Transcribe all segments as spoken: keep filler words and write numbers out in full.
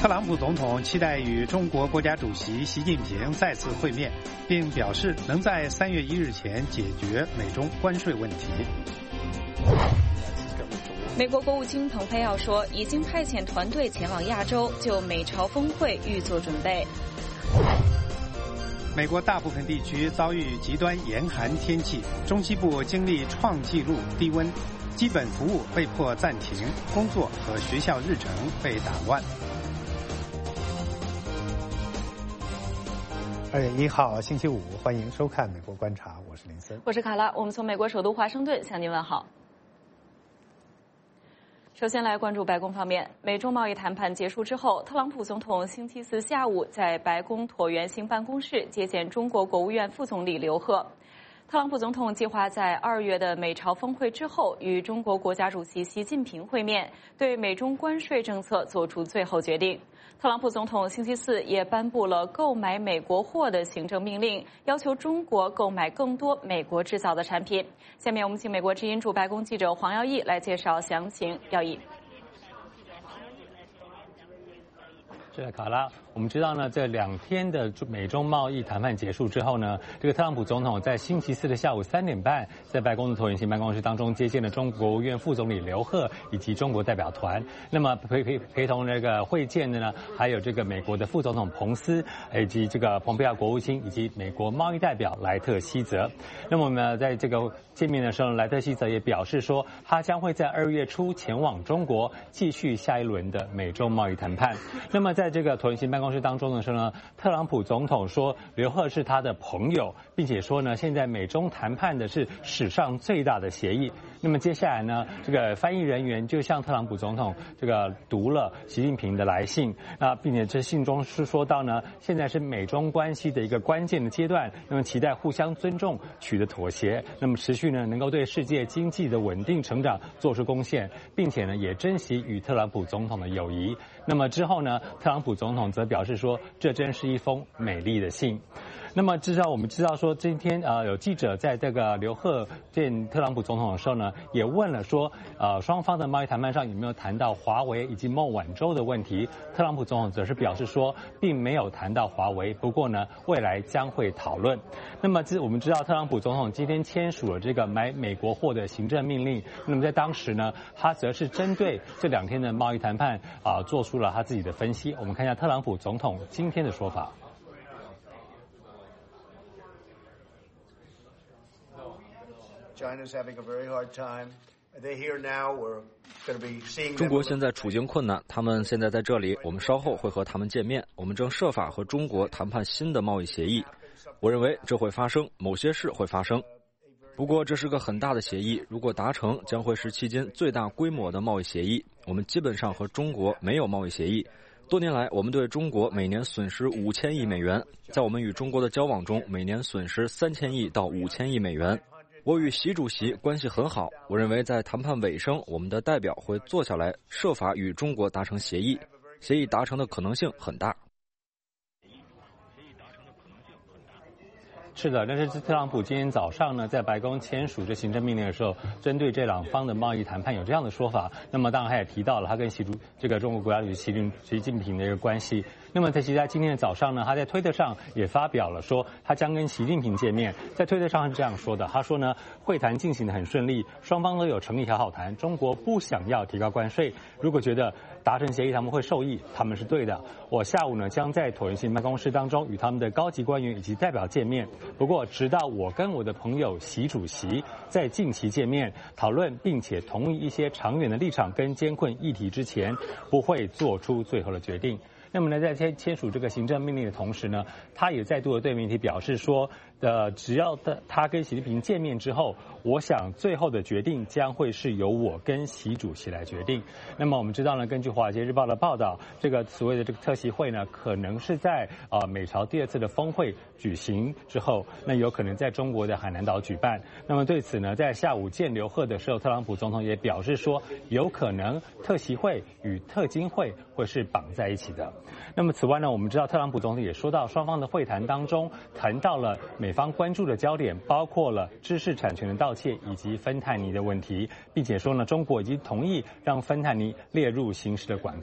特朗普总统期待与中国国家主席习近平再次会面，并表示能在三月一日前解决美中关税问题。 美国国务卿蓬佩奥说，已经派遣团队前往亚洲，就美朝峰会预做准备。 美国大部分地区遭遇极端严寒天气，中西部经历创纪录低温，基本服务被迫暂停，工作和学校日程被打乱。二月一号星期五，欢迎收看《美国观察》，我是林森， 我是卡拉，我们从美国首都华盛顿向您问好。首先来关注白宫方面，美中贸易谈判结束之后，特朗普总统星期四下午在白宫椭圆形办公室接见中国国务院副总理刘鹤。特朗普总统计划在二月的美朝峰会之后与中国国家主席习近平会面，对美中关税政策做出最后决定。特朗普总统星期四也颁布了购买美国货的行政命令，要求中国购买更多美国制造的产品。下面我们请美国之音驻白宫记者黄耀义来介绍详情。耀义。 是的，卡拉，我们知道呢，这两天的美中贸易谈判结束之后呢，这个特朗普总统在星期四的下午三点半，在白宫的椭圆形办公室当中接见了中国国务院副总理刘鹤以及中国代表团。那么陪陪陪同这个会见的呢，还有这个美国的副总统彭斯，以及这个蓬佩奥国务卿以及美国贸易代表莱特希泽。那么我们在这个见面的时候，莱特希泽也表示说，他将会在二月初前往中国，继续下一轮的美中贸易谈判。那么在在这个椭圆形办公室当中的时候呢，特朗普总统说刘鹤是他的朋友，并且说呢，现在美中谈判的是史上最大的协议。那么接下来呢，这个翻译人员就向特朗普总统这个读了习近平的来信啊，并且这信中是说到呢，现在是美中关系的一个关键的阶段，那么期待互相尊重，取得妥协，那么持续呢能够对世界经济的稳定成长做出贡献，并且呢也珍惜与特朗普总统的友谊。那么之后呢，特朗普总统则表示说，这真是一封美丽的信。那么至少我们知道说，今天呃有记者在这个刘鹤见特朗普总统的时候呢，也问了说，呃双方的贸易谈判上有没有谈到华为以及孟晚舟的问题？特朗普总统则是表示说，并没有谈到华为，不过呢，未来将会讨论。那么这我们知道，特朗普总统今天签署了这个买美国货的行政命令。那么在当时呢，他则是针对这两天的贸易谈判啊、呃，做出了他自己的分析。我们看一下特朗普总统今天的说法。 中国现在处境困难，他们现在在这里，我们稍后会和他们见面。我们正设法和中国谈判新的贸易协议。我认为这会发生，某些事会发生。不过这是个很大的协议，如果达成，将会是迄今最大规模的贸易协议。我们基本上和中国没有贸易协议。多年来，我们对中国每年损失五千亿美元，在我们与中国的交往中，每年损失三千亿到五千亿美元。我与习主席关系很好，我认为在谈判尾声，我们的代表会坐下来，设法与中国达成协议，协议达成的可能性很大。 是的，但是特朗普今天早上呢，在白宫签署这行政命令的时候，针对这两方的贸易谈判有这样的说法。那么当然他也提到了他跟习主这个中国国家主席习近习近平的一个关系。那么在其实在今天的早上呢，他在推特上也发表了说，他将跟习近平见面。在推特上是这样说的，他说呢，会谈进行得很顺利，双方都有诚意好好谈。中国不想要提高关税，如果觉得达成协议他们会受益，他们是对的。我下午呢将在椭圆形办公室当中与他们的高级官员以及代表见面。不过直到我跟我的朋友习主席在近期见面讨论，并且同意一些长远的立场跟艰困议题之前，不会做出最后的决定。那么呢，在签签署这个行政命令的同时呢，他也再度的对媒体表示说，呃，只要他他跟习近平见面之后，我想最后的决定将会是由我跟习主席来决定。那么我们知道呢，根据华尔街日报的报道，这个所谓的这个特席会呢，可能是在呃美朝第二次的峰会举行之后，那有可能在中国的海南岛举办。那么对此呢，在下午见刘鹤的时候，特朗普总统也表示说，有可能特席会与特金会会是绑在一起的。那么此外呢，我们知道特朗普总统也说到，双方的会谈当中谈到了美方关注的焦点，包括了知识产权的盗窃以及芬太尼的问题，并且说呢，中国已经同意让芬太尼列入刑事的管控。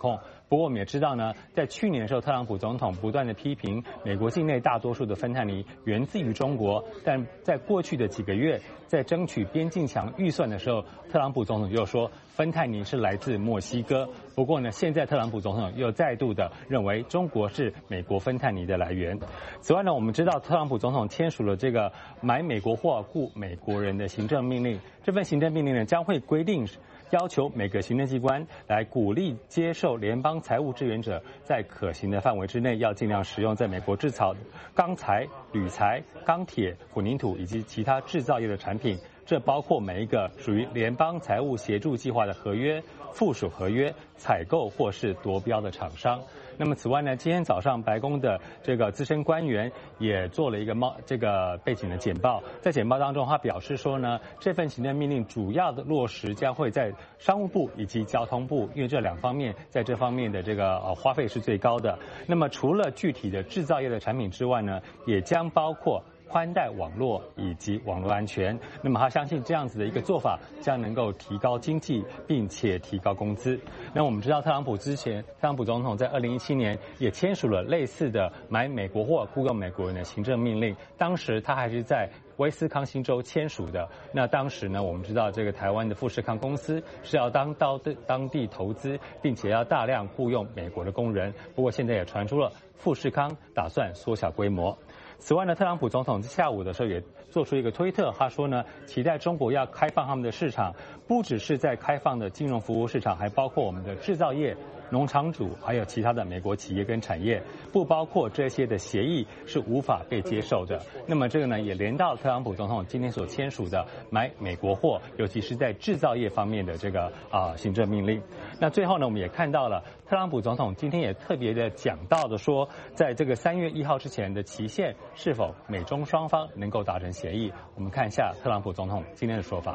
不过我们也知道呢，在去年的时候，特朗普总统不断的批评美国境内大多数的芬太尼源自于中国，但在过去的几个月，在争取边境墙预算的时候，特朗普总统又说芬太尼是来自墨西哥。不过呢，现在特朗普总统又再度的认为中国是美国芬太尼的来源。此外呢，我们知道特朗普总统签署了这个买美国货雇美国人的行政命令，这份行政命令呢将会规定要求每个行政机关来鼓励接受联邦财务支援者，在可行的范围之内，要尽量使用在美国制造钢材、铝材、钢铁、混凝土以及其他制造业的产品。这包括每一个属于联邦财务协助计划的合约、附属合约、采购或是夺标的厂商。那么此外呢，今天早上白宫的这个资深官员也做了一个猫这个背景的简报，在简报当中，他表示说呢，这份行政命令主要的落实将会在商务部以及交通部，因为这两方面在这方面的这个呃花费是最高的。那么除了具体的制造业的产品之外呢，也将包括宽带网络以及网络安全。那么他相信这样子的一个做法将能够提高经济，并且提高工资。那我们知道特朗普之前，特朗普总统在二零一七年也签署了类似的买美国货雇佣美国人的行政命令，当时他还是在威斯康星州签署的。那当时呢，我们知道这个台湾的富士康公司是要当到当地投资，并且要大量雇佣美国的工人。不过现在也传出了富士康打算缩小规模。此外呢，特朗普总统下午的时候也做出一个推特，他说呢，期待中国要开放他们的市场，不只是在开放的金融服务市场，还包括我们的制造业、农场主，还有其他的美国企业跟产业，不包括这些的协议是无法被接受的。那么这个呢，也连到特朗普总统今天所签署的买美国货，尤其是在制造业方面的这个啊、呃、行政命令。那最后呢，我们也看到了特朗普总统今天也特别的讲到的说，在这个三月一号之前的期限，是否美中双方能够达成协议？我们看一下特朗普总统今天的说法。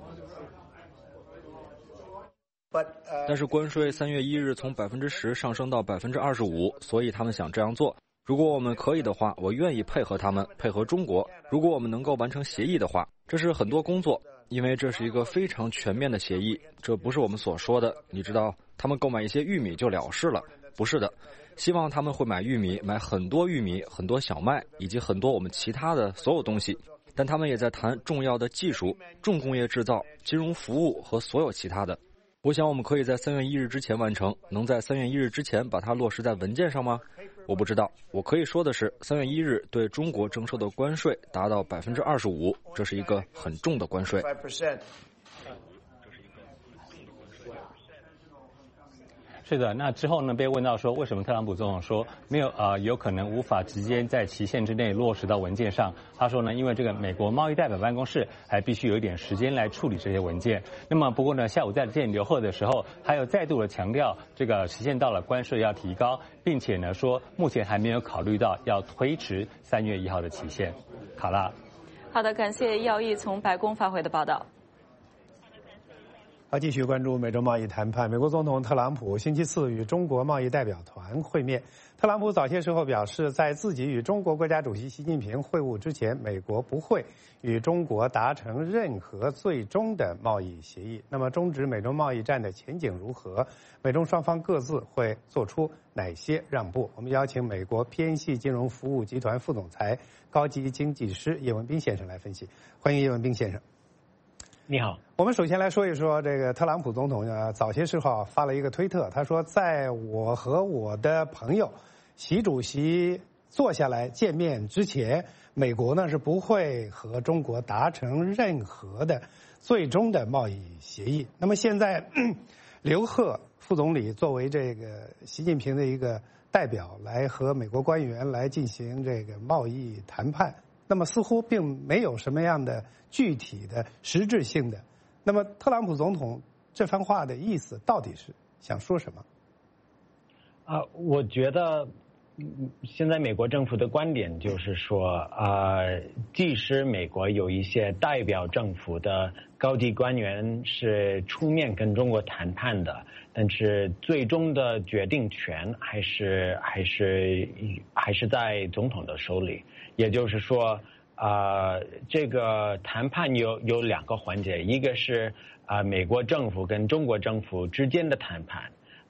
但是关税三月一日从百分之十上升到百分之二十五，所以他们想这样做。如果我们可以的话，我愿意配合他们，配合中国。如果我们能够完成协议的话，这是很多工作，因为这是一个非常全面的协议，这不是我们所说的，你知道，他们购买一些玉米就了事了，不是的。希望他们会买玉米，买很多玉米，很多小麦，以及很多我们其他的所有东西。但他们也在谈重要的技术、重工业制造、金融服务和所有其他的。我想我们可以在三月一日之前完成，能在三月一日之前把它落实在文件上吗？我不知道。我可以说的是，三月一日对中国征收的关税达到百分之二十五，这是一个很重的关税。 是的，那之后呢，被问到说为什么特朗普总统说没有呃有可能无法直接在期限之内落实到文件上，他说呢，因为这个美国贸易代表办公室还必须有一点时间来处理这些文件。那么不过呢，下午在见刘鹤的时候，他又再度的强调这个时限到了，关税要提高，并且呢说目前还没有考虑到要推迟三月一号的期限。卡拉， 好的，感谢耀毅从白宫发回的报道。 好，继续关注美洲贸易谈判。美国总统特朗普星期四与中国贸易代表团会面。特朗普早些时候表示，在自己与中国国家主席习近平会晤之前，美国不会与中国达成任何最终的贸易协议。那么，中指美洲贸易战的前景如何？美中双方各自会做出哪些让步？我们邀请美国偏系金融服务集团副总裁、高级经济师叶文斌先生来分析。欢迎叶文斌先生。 你好， 我们首先来说一说这个特朗普总统呢，早些时候发了一个推特，他说，在我和我的朋友习主席坐下来见面之前，美国呢是不会和中国达成任何的最终的贸易协议。那么现在，刘鹤副总理作为这个习近平的一个代表，来和美国官员来进行这个贸易谈判。那么似乎并没有什么样的具体的实质性的。那么特朗普总统这番话的意思到底是想说什么？ 啊、呃，我觉得现在美国政府的观点就是说，呃，即使美国有一些代表政府的高级官员是出面跟中国谈判的，但是最终的决定权还是还是还是在总统的手里。也就是说，呃，这个谈判有有两个环节，一个是啊、呃、美国政府跟中国政府之间的谈判，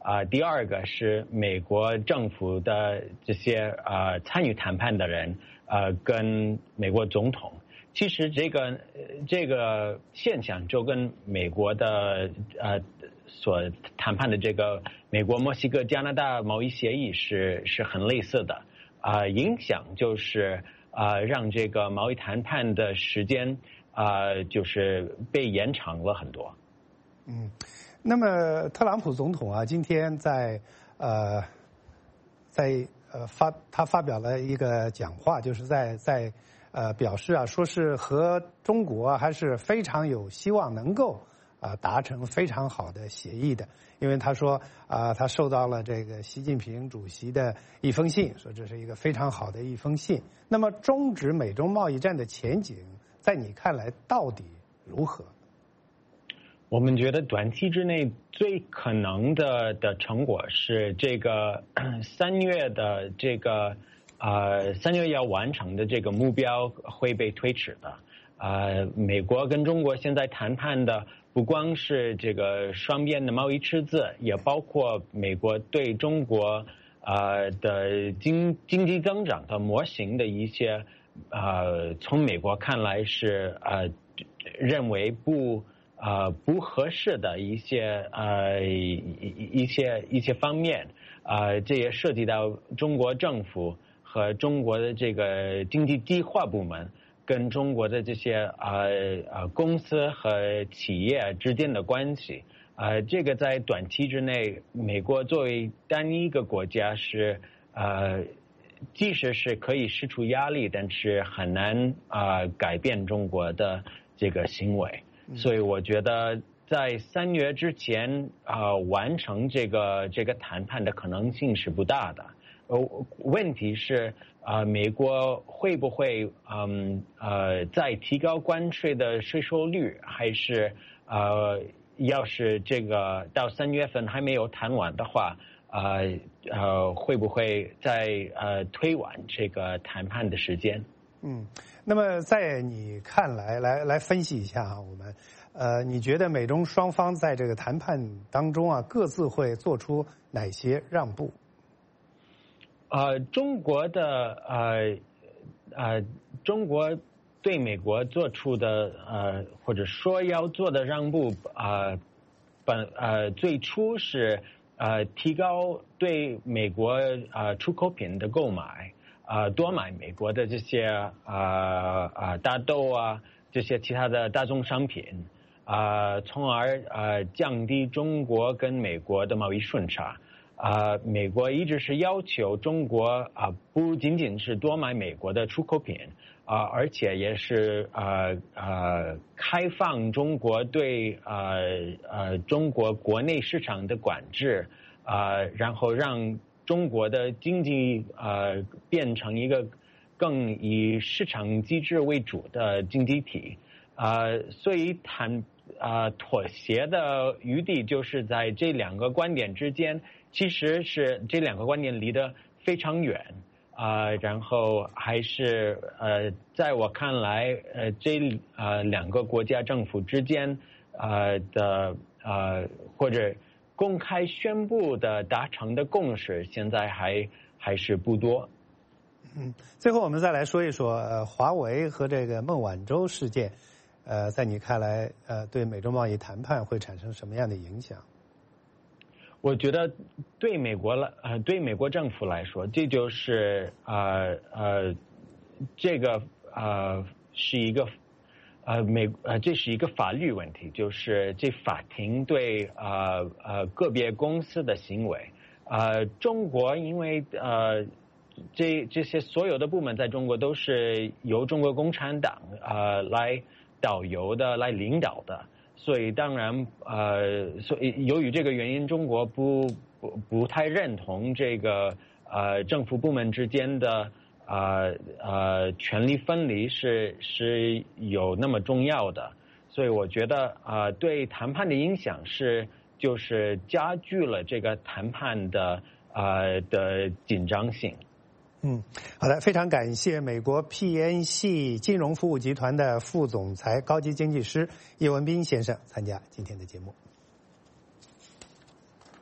啊、呃，第二个是美国政府的这些呃参与谈判的人，呃，跟美国总统。其实这个这个现象就跟美国的呃所谈判的这个美国、墨西哥、加拿大贸易协议是是很类似的啊、呃，影响就是啊、呃、让这个贸易谈判的时间啊、呃、就是被延长了很多。 嗯，那么特朗普总统啊，今天在呃在呃发他发表了一个讲话，就是在在。呃，表示啊，说是和中国啊还是非常有希望能够啊、呃、达成非常好的协议的，因为他说啊、呃，他收到了这个习近平主席的一封信，说这是一个非常好的一封信。那么，终止美中贸易战的前景，在你看来到底如何？ 我们觉得短期之内最可能的的成果是这个三月的这个。呃，三月要完成的这个目标会被推迟的。呃，美国跟中国现在谈判的不光是这个双边的贸易赤字，也包括美国对中国呃的经经济增长的模型的一些呃，从美国看来是呃认为不呃不合适的一些呃一一些一些方面，呃，这也涉及到中国政府。和中国的这个经济计划部门跟中国的这些呃呃公司和企业之间的关系，呃，这个在短期之内，美国作为单一一个国家是呃，即使是可以释出压力，但是很难啊、呃、改变中国的这个行为，所以我觉得在三月之前啊、呃、完成这个这个谈判的可能性是不大的。呃，问题是啊、呃，美国会不会嗯呃再提高关税的税收率，还是呃要是这个到三月份还没有谈完的话，呃呃会不会再呃推晚这个谈判的时间？ 嗯，那么在你看来，来来分析一下啊，我们呃，你觉得美中双方在这个谈判当中啊，各自会做出哪些让步？ 呃，中国的呃呃，中国对美国做出的呃或者说要做的让步啊、呃，本呃最初是呃提高对美国呃出口品的购买，呃多买美国的这些啊啊、呃呃、大豆啊这些其他的大宗商品，啊、呃，从而呃降低中国跟美国的贸易顺差。啊、呃，美国一直是要求中国啊、呃，不仅仅是多买美国的出口品啊、呃，而且也是呃呃开放中国对呃呃中国国内市场的管制啊、呃，然后让中国的经济呃变成一个更以市场机制为主的经济体啊、呃，所以谈啊、呃、妥协的余地就是在这两个观点之间。其实是这两个观点离得非常远啊、呃，然后还是呃，在我看来，呃，这呃两个国家政府之间呃的呃或者公开宣布的达成的共识，现在还还是不多。 嗯，最后我们再来说一说呃华为和这个孟晚舟事件，呃，在你看来，呃，对美中贸易谈判会产生什么样的影响？ 我觉得对美国来呃对美国政府来说，这就是呃呃这个呃是一个呃美呃这是一个法律问题，就是这法庭对呃呃个别公司的行为，呃中国因为呃这这些所有的部门在中国都是由中国共产党呃来导游的来领导的。所以当然，呃，所以由于这个原因，中国不不不太认同这个呃政府部门之间的呃呃权力分离是是有那么重要的。所以我觉得啊、呃，对谈判的影响是就是加剧了这个谈判的呃的紧张性。 嗯，好的，非常感谢美国 P N C 金融服务集团的副总裁、高级经济师叶文斌先生参加今天的节目。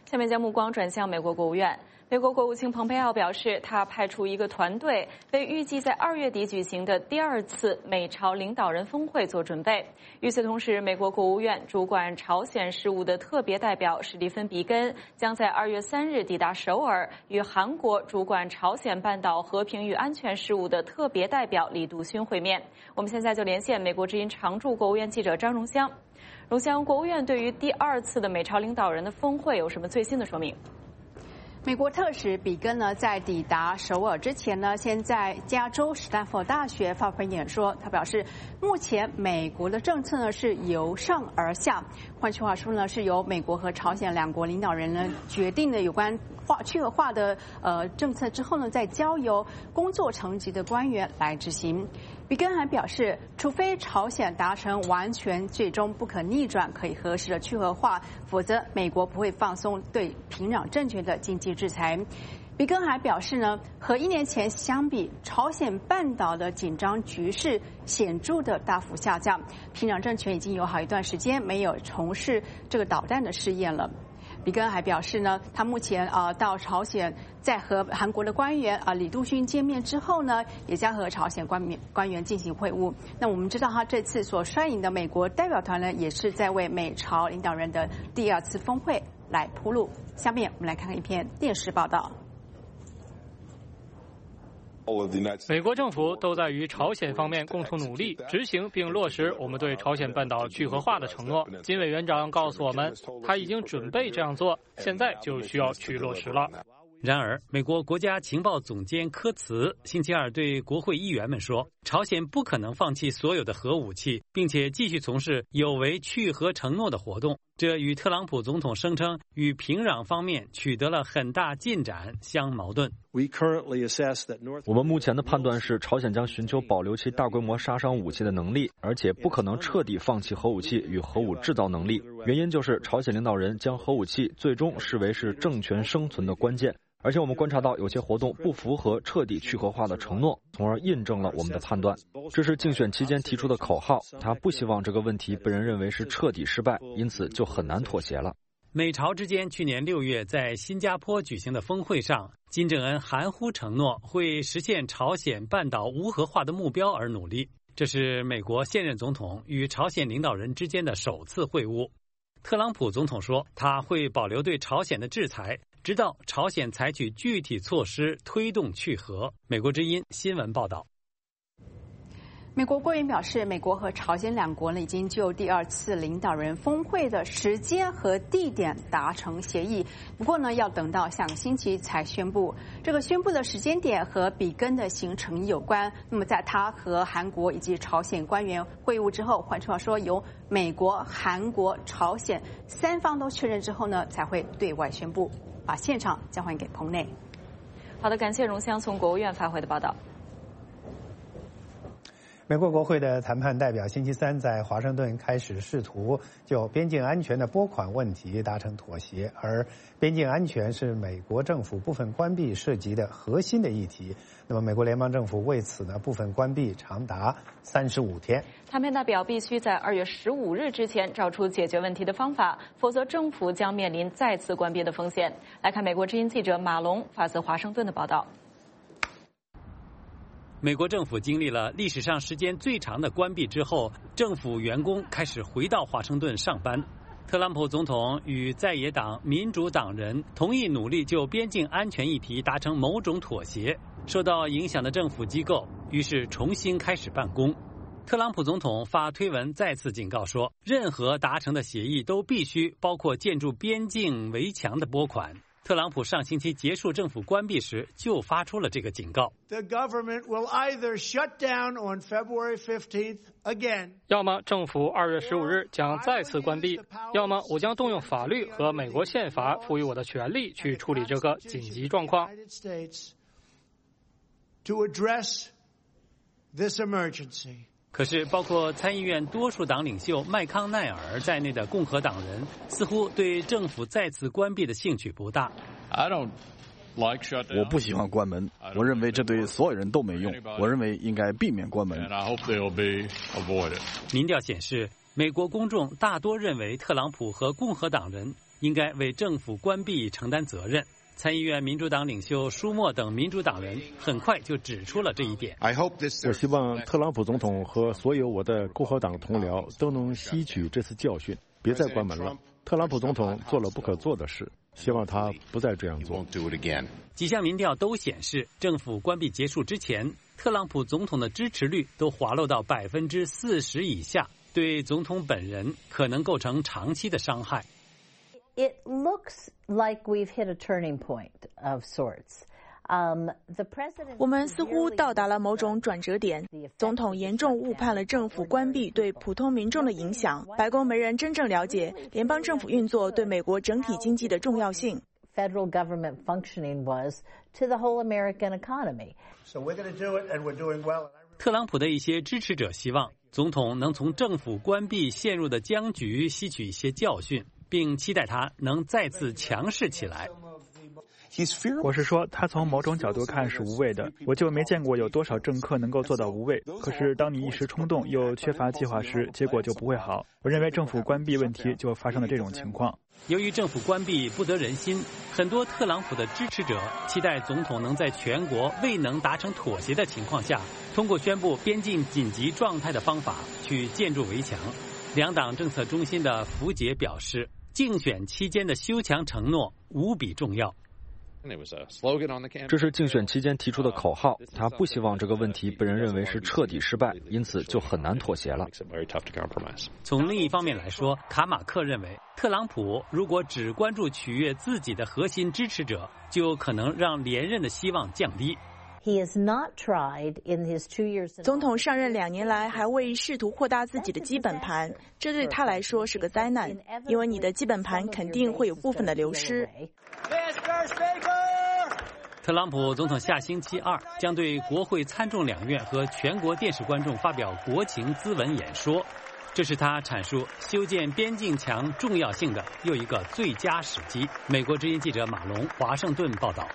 下面将目光转向美国国务院。美国国务卿蓬佩奥表示，他派出一个团队为预计在二月底举行的第二次美朝领导人峰会做准备。与此同时，美国国务院主管朝鲜事务的特别代表史蒂芬·比根将在二月三日抵达首尔，与韩国主管朝鲜半岛和平与安全事务的特别代表李笃勋会面。我们现在就连线美国之音常驻国务院记者张荣香。荣香，国务院对于第二次的美朝领导人的峰会有什么最新的说明？ 美国特使比根呢，在抵达首尔之前呢，先在加州史丹佛大学发表演说。他表示，目前美国的政策呢是由上而下，换句话说呢，是由美国和朝鲜两国领导人呢决定的有关化去核化的呃政策之后呢，再交由工作层级的官员来执行。比根还表示，除非朝鲜达成完全、最终不可逆转、可以核实的去核化，否则美国不会放松对平壤政权的经济制裁。比根还表示呢，和一年前相比，朝鲜半岛的紧张局势显著的大幅下降，平壤政权已经有好一段时间没有从事这个导弹的试验了。比根还表示呢，他目前啊、呃、到朝鲜，在和韩国的官员啊、呃、李笃勋见面之后呢，也将和朝鲜官员官员进行会晤。那我们知道，他这次所率领的美国代表团呢，也是在为美朝领导人的第二次峰会来铺路。下面我们来看看一篇电视报道。 美国政府都在与朝鲜方面共同努力，执行并落实我们对朝鲜半岛去核化的承诺。金委员长告诉我们，他已经准备这样做，现在就需要去落实了。 然而，美国国家情报总监科茨星期二对国会议员们说，朝鲜不可能放弃所有的核武器，并且继续从事有违去核承诺的活动。这与特朗普总统声称与平壤方面取得了很大进展相矛盾。 我们目前的判断是，朝鲜将寻求保留其大规模杀伤武器的能力，而且不可能彻底放弃核武器与核武制造能力。原因就是朝鲜领导人将核武器最终视为是政权生存的关键。而且我们观察到有些活动不符合彻底去核化的承诺，从而印证了我们的判断。这是竞选期间提出的口号，他不希望这个问题被人认为是彻底失败，因此就很难妥协了。 美朝之间去年六月在新加坡举行的峰会上，金正恩含糊承诺会实现朝鲜半岛无核化的目标而努力。这是美国现任总统与朝鲜领导人之间的首次会晤。特朗普总统说，他会保留对朝鲜的制裁，直到朝鲜采取具体措施推动去核。美国之音新闻报道。 美国官员表示，美国和朝鲜两国呢已经就第二次领导人峰会的时间和地点达成协议，不过呢要等到下个星期才宣布。这个宣布的时间点和比根的行程有关。那么在他和韩国以及朝鲜官员会晤之后，换句话说，由美国、韩国、朝鲜三方都确认之后呢，才会对外宣布。把现场交还给棚内。 好的，感谢荣香从国务院发回的报道。 美国国会的谈判代表星期三在华盛顿开始试图就边境安全的拨款问题达成妥协，而边境安全是美国政府部分关闭涉及的核心的议题。那么，美国联邦政府为此呢部分关闭长达三十五天。 谈判代表必须在二月十五日之前找出解决问题的方法，否则政府将面临再次关闭的风险。来看美国之音记者马龙发自华盛顿的报道。 美国政府经历了历史上时间最长的关闭之后，政府员工开始回到华盛顿上班。特朗普总统与在野党民主党人同意努力就边境安全议题达成某种妥协，受到影响的政府机构于是重新开始办公。特朗普总统发推文再次警告说，任何达成的协议都必须包括建筑边境围墙的拨款。特朗普上星期结束政府关闭时就发出了这个警告。 The government will either shut down on February fifteenth again. 要么政府二月十五日将再次关闭，要么我将动用法律和美国宪法赋予我的权利去处理这个紧急状况。 To address this emergency. 可是，包括参议院多数党领袖麦康奈尔在内的共和党人似乎对政府再次关闭的兴趣不大。 我不喜欢关门，我认为这对所有人都没用。我认为应该避免关门。 民调显示，美国公众大多认为特朗普和共和党人应该为政府关闭承担责任。参议院民主党领袖舒默等民主党人很快就指出了这一点。 我希望特朗普总统和所有我的共和党同僚都能吸取这次教训，别再关门了。特朗普总统做了不可做的事，希望他不再这样做。 几项民调都显示，政府关闭结束之前，特朗普总统的支持率都滑落到百分之四十以下，对总统本人可能构成长期的伤害。 It looks like we've hit a turning point of sorts. Um, the president 我们似乎到达了某种转折点。总统严重误判了政府关闭对普通民众的影响。白宫没人真正了解联邦政府运作对美国整体经济的重要性。 Federal government functioning was to the whole American economy. So we're going to do it, and we're doing well. 特朗普的一些支持者希望总统能从政府关闭陷入的僵局吸取一些教训，并期待他能再次强势起来。 我是说，他从某种角度看是无畏的，我就没见过有多少政客能够做到无畏。可是当你一时冲动又缺乏计划时，结果就不会好。我认为政府关闭问题就发生了这种情况。 由于政府关闭不得人心，很多特朗普的支持者期待总统能在全国未能达成妥协的情况下，通过宣布边境紧急状态的方法去建筑围墙。两党政策中心的福杰表示，竞选期间的修墙承诺无比重要。 这是竞选期间提出的口号，他不希望这个问题被人认为是彻底失败，因此就很难妥协了。 从另一方面来说，卡马克认为，特朗普如果只关注取悦自己的核心支持者，就可能让连任的希望降低。 He has not tried in his two years. 总统上任两年来还未试图扩大自己的基本盘，这对他来说是个灾难，因为你的基本盘肯定会有部分的流失。 特朗普总统下星期二将对国会参众两院和全国电视观众发表国情咨文演说，这是他阐述修建边境墙重要性的又一个最佳时机。美国之音记者马龙华盛顿报道。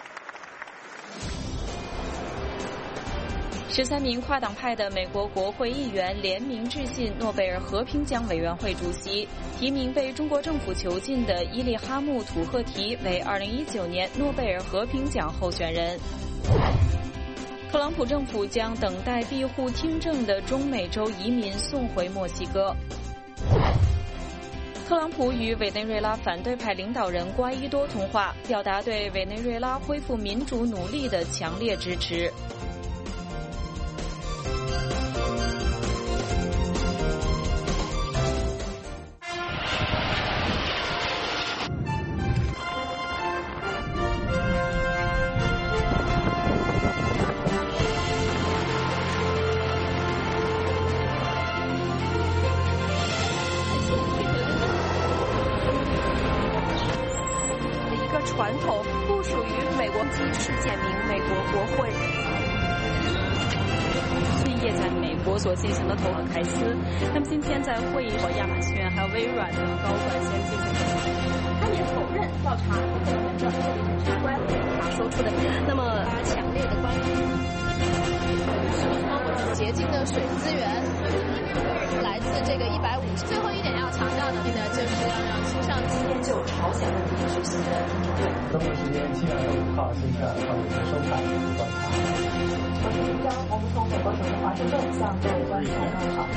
十三名跨党派的美国国会议员联名致信诺贝尔和平奖委员会主席，提名被中国政府囚禁的伊利哈木·土赫提为二零一九年诺贝尔和平奖候选人。特朗普政府将等待庇护听证的中美洲移民送回墨西哥。特朗普与委内瑞拉反对派领导人瓜伊多通话，表达对委内瑞拉恢复民主努力的强烈支持。 传统不属于美国基世界名美国国会。 是业在美国所进行的投凯斯，那么今天在会议和亚马逊还有微软的高管先进行他也否认调查不可能证，这里是关他说出的。那么他强烈的关注洁净的水资源来自这个一百五十。最后一点要强调的呢，就是要让新上今天就朝鲜问题举行的中国时间七月二十五号星期二上午收看观察。 我是林江，我们从美国首都华盛顿向各位观众问好。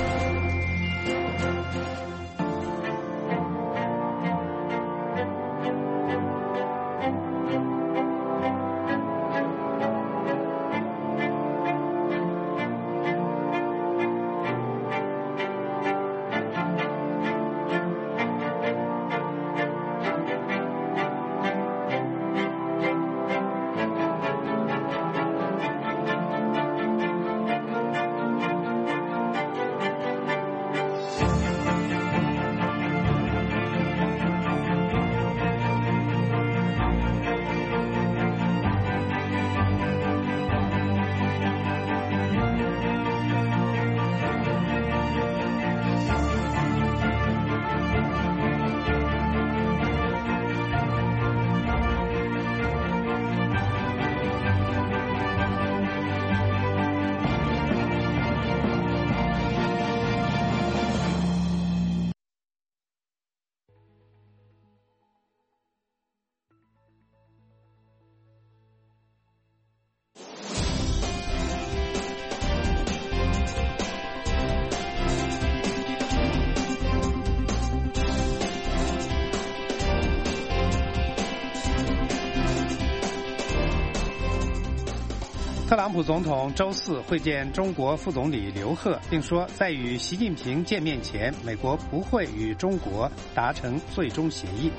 特朗普总统周四会见中国副总理刘鹤，并说在与习近平见面前，美国不会与中国达成最终协议。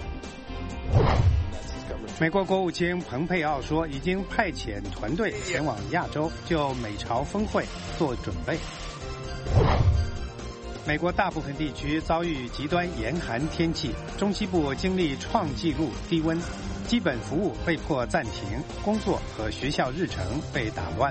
美国国务卿蓬佩奥说，已经派遣团队前往亚洲，就美朝峰会做准备。美国大部分地区遭遇极端严寒天气，中西部经历创纪录低温，基本服务被迫暂停，工作和学校日程被打乱。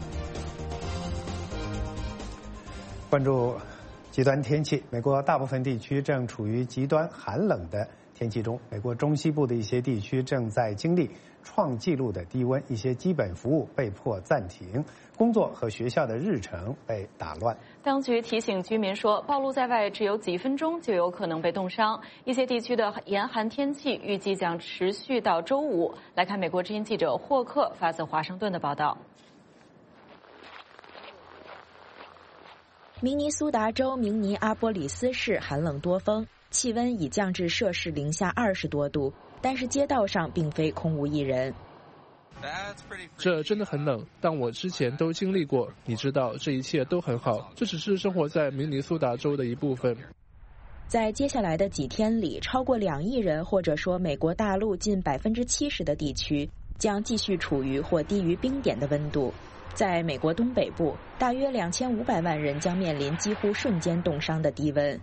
关注极端天气，美国大部分地区正处于极端寒冷的天气中，美国中西部的一些地区正在经历创纪录的低温，一些基本服务被迫暂停，工作和学校的日程被打乱。 当局提醒居民说，暴露在外只有几分钟就有可能被冻伤。一些地区的严寒天气预计将持续到周五。来看美国之音记者霍克发自华盛顿的报道。 明尼苏达州明尼阿波里斯市寒冷多风，气温已降至摄氏零下二十多度，但是街道上并非空无一人。 这真的很冷，但我之前都经历过，你知道这一切都很好，这只是生活在明尼苏达州的一部分。 在接下来的几天里，超过两亿人，或者说美国大陆近百分之七十的地区将继续处于或低于冰点的温度。在美国东北部，大约两千五百万人将面临几乎瞬间冻伤的低温。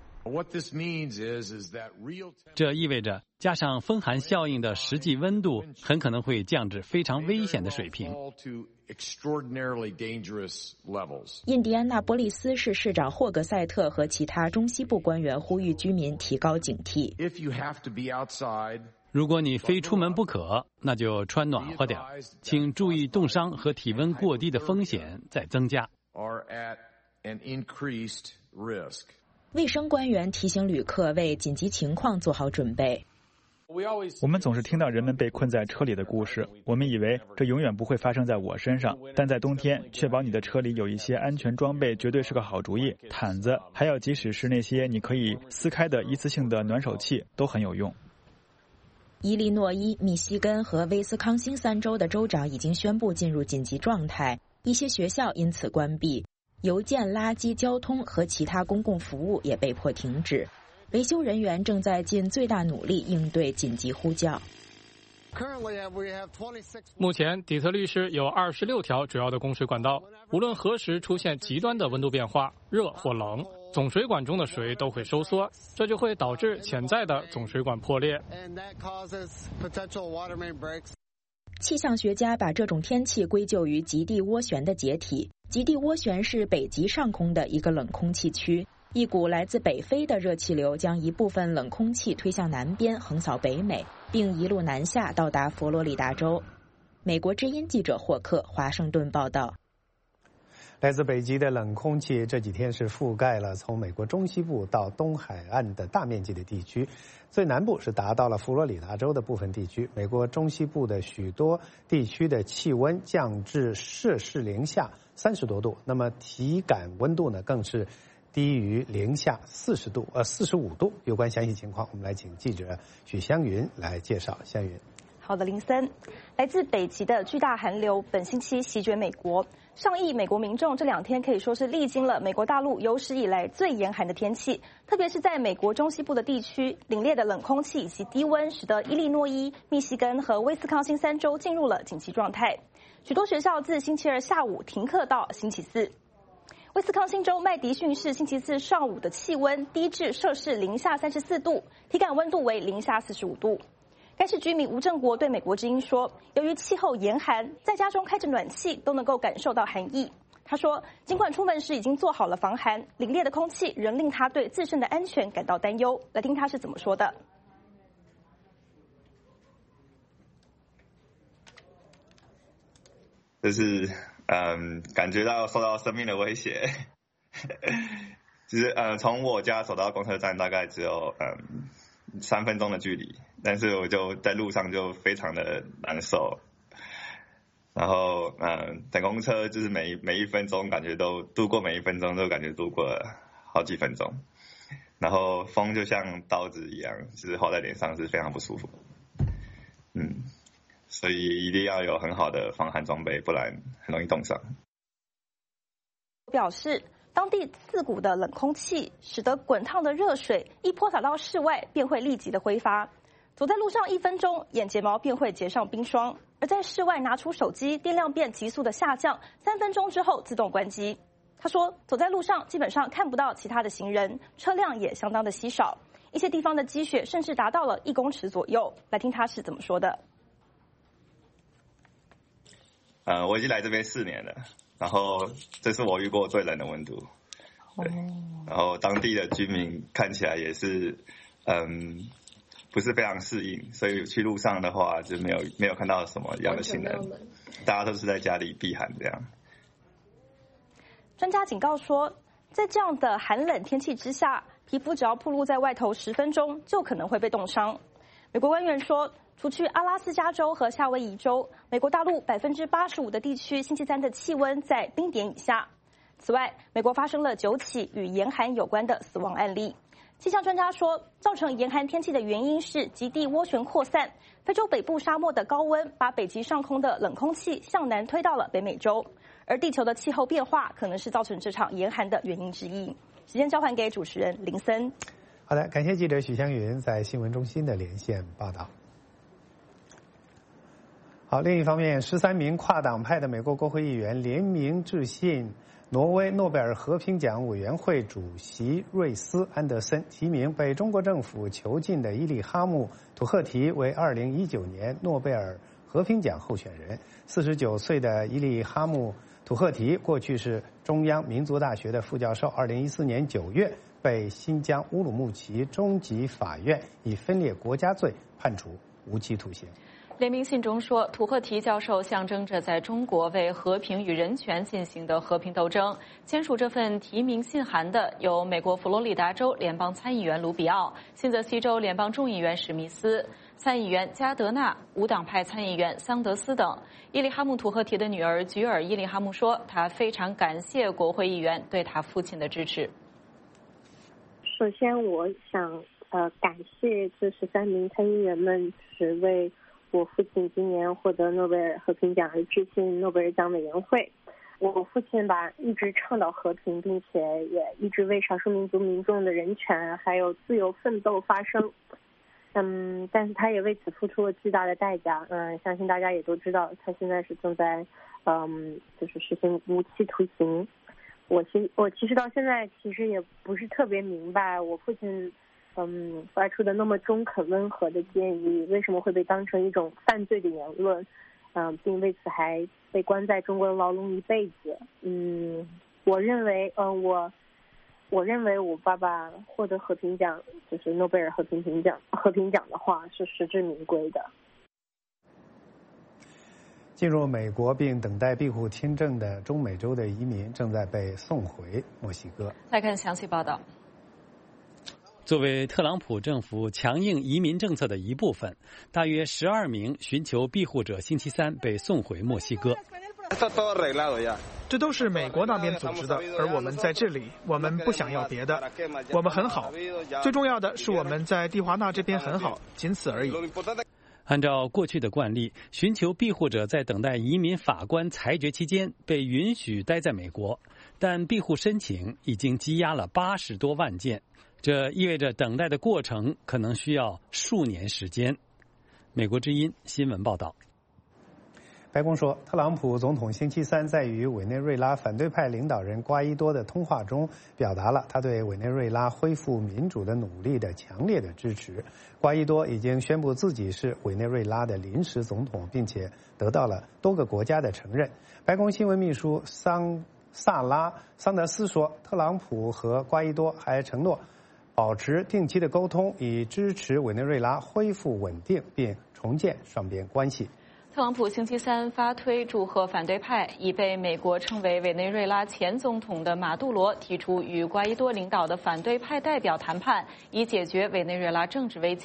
这意味着加上风寒效应的实际温度很可能会降至非常危险的水平。 印第安纳波利斯市市长霍格塞特和其他中西部官员呼吁居民提高警惕。 如果你非出门不可，那就穿暖和点，请注意冻伤和体温过低的风险在增加。 卫生官员提醒旅客为紧急情况做好准备。 我们总是听到人们被困在车里的故事，我们以为这永远不会发生在我身上，但在冬天，确保你的车里有一些安全装备绝对是个好主意。毯子，还有即使是那些你可以撕开的一次性的暖手器，都很有用。 伊利诺伊、密西根和威斯康星三州的州长已经宣布进入紧急状态，一些学校因此关闭，邮件、垃圾、交通和其他公共服务也被迫停止。维修人员正在尽最大努力应对紧急呼叫。 目前，底特律市有二十六条主要的供水管道，无论何时出现极端的温度变化，热或冷，总水管中的水都会收缩，这就会导致潜在的总水管破裂。 气象学家把这种天气归咎于极地涡旋的解体。极地涡旋是北极上空的一个冷空气区，一股来自北非的热气流将一部分冷空气推向南边，横扫北美，并一路南下到达佛罗里达州。美国之音记者霍克华盛顿报道。 来自北极的冷空气这几天是覆盖了从美国中西部到东海岸的大面积的地区，最南部是达到了佛罗里达州的部分地区。美国中西部的许多地区的气温降至摄氏零下三十多度，那么体感温度呢更是低于零下四十度，呃四十五度。有关详细情况，我们来请记者许湘云来介绍。湘云。 好的，林森，来自北极的巨大寒流本星期席卷美国，上亿美国民众这两天可以说是历经了美国大陆有史以来最严寒的天气，特别是在美国中西部的地区，凛冽的冷空气以及低温使得伊利诺伊、密西根和威斯康星三州进入了紧急状态，许多学校自星期二下午停课到星期四。威斯康星州麦迪逊市星期四上午的气温低至摄氏零下三十四度，体感温度为零下四十五度。该市居民吴正国对美国之音说，由于气候严寒，在家中开着暖气都能够感受到寒意。他说，尽管出门时已经做好了防寒，凛冽的空气仍令他对自身的安全感到担忧。来听他是怎么说的。 就是嗯，感觉到受到生命的威胁。其实呃，从我家走到公车站大概只有嗯三分钟的距离，但是我就在路上就非常的难受。然后嗯，等公车就是每每一分钟感觉都度过每一分钟都感觉度过了好几分钟。然后风就像刀子一样，就是划在脸上是非常不舒服。嗯， 所以一定要有很好的防寒装备，不然很容易冻伤。 表示，当地刺骨的冷空气使得滚烫的热水一泼洒到室外，便会立即的挥发。走在路上一分钟，眼睫毛便会结上冰霜；而在室外拿出手机，电量便急速的下降，三分钟之后自动关机。他说，走在路上基本上看不到其他的行人，车辆也相当的稀少，一些地方的积雪甚至达到了一公尺左右。来听他是怎么说的。 呃，我已经来这边四年了，然后这是我遇过最冷的温度。对，然后当地的居民看起来也是，嗯。不是非常适应，所以去路上的话就没有没有看到什么样的行人，大家都是在家里避寒这样。 专家警告说，在这样的寒冷天气之下，皮肤只要暴露在外头十分钟，就可能会被冻伤。美国官员说，除去阿拉斯加州和夏威夷州，美国大陆百分之八十五的地区星期三的气温在冰点以下。此外，美国发生了九起与严寒有关的死亡案例。气象专家说，造成严寒天气的原因是极地涡旋扩散，非洲北部沙漠的高温把北极上空的冷空气向南推到了北美洲，而地球的气候变化可能是造成这场严寒的原因之一。时间交还给主持人林森。 好的，感谢记者许湘云在新闻中心的连线报道。好，另一方面，十三名跨党派的美国国会议员联名致信挪威诺贝尔和平奖委员会主席瑞斯·安德森，提名被中国政府囚禁的伊利哈木·土赫提为二零一九年诺贝尔和平奖候选人。四十九岁的伊利哈木·土赫提过去是中央民族大学的副教授，二零一四年九月被新疆乌鲁木齐中级法院以分裂国家罪判处无期徒刑。 联名信中说，土赫提教授象征着在中国为和平与人权进行的和平斗争。签署这份提名信函的有美国佛罗里达州联邦参议员卢比奥、新泽西州联邦众议员史密斯、参议员加德纳、无党派参议员桑德斯等。伊利哈木·土赫提的女儿菊尔·伊利哈木说，她非常感谢国会议员对她父亲的支持。 首先，我想呃感谢这十三名参议员们，是为我父亲今年获得诺贝尔和平奖而致信诺贝尔奖委员会。我父亲吧一直倡导和平，并且也一直为少数民族民众的人权还有自由奋斗发声。嗯，但是他也为此付出了巨大的代价。嗯，相信大家也都知道，他现在是正在嗯就是实行无期徒刑。我其我其实到现在其实也不是特别明白，我父亲嗯，发出的那么中肯温和的建议，为什么会被当成一种犯罪的言论？嗯，并为此还被关在中国的牢笼一辈子。嗯，我认为，嗯，我我认为我爸爸获得和平奖，就是诺贝尔和平奖和平奖的话，是实至名归的。 进入美国并等待庇护签证的中美洲的移民正在被送回墨西哥。 来看详细报道。 作为特朗普政府强硬移民政策的一部分，大约十二名寻求庇护者星期三被送回墨西哥。 这都是美国那边组织的，而我们在这里，我们不想要别的，我们很好。最重要的是我们在蒂华纳这边很好，仅此而已。 按照过去的惯例，寻求庇护者在等待移民法官裁决期间被允许待在美国，但庇护申请已经积压了八十多万件。这意味着等待的过程可能需要数年时间。美国之音新闻报道。 白宫说，特朗普总统星期三在与委内瑞拉反对派领导人瓜伊多的通话中，表达了他对委内瑞拉恢复民主的努力的强烈的支持。瓜伊多已经宣布自己是委内瑞拉的临时总统，并且得到了多个国家的承认。白宫新闻秘书桑萨拉桑德斯说，特朗普和瓜伊多还承诺保持定期的沟通，以支持委内瑞拉恢复稳定并重建双边关系。 特朗普星期三发推祝贺反对派，已被美国称为委内瑞拉前总统的马杜罗提出与瓜伊多领导的反对派代表谈判，以解决委内瑞拉政治危机。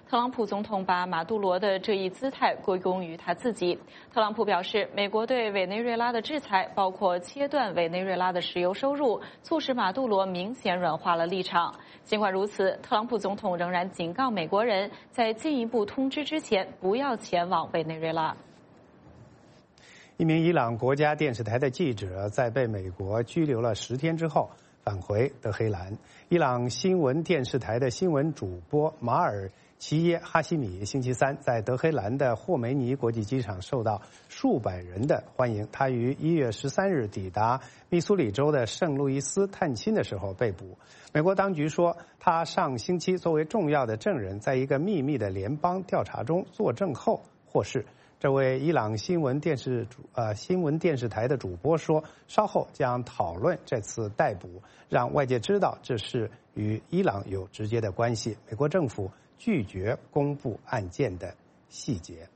特朗普总统把马杜罗的这一姿态归功于他自己。特朗普表示，美国对委内瑞拉的制裁包括切断委内瑞拉的石油收入，促使马杜罗明显软化了立场。尽管如此，特朗普总统仍然警告美国人，在进一步通知之前，不要前往委内瑞拉。 一名伊朗国家电视台的记者在被美国拘留了十天之后返回德黑兰。伊朗新闻电视台的新闻主播马尔齐耶哈希米星期三在德黑兰的霍梅尼国际机场受到数百人的欢迎。他于一月十三日抵达密苏里州的圣路易斯探亲的时候被捕。美国当局说，他上星期作为重要的证人，在一个秘密的联邦调查中作证后获释。这位伊朗新闻电视主呃新闻电视台的主播说，稍后将讨论这次逮捕，让外界知道这是与伊朗有直接的关系。美国政府拒绝公布案件的细节。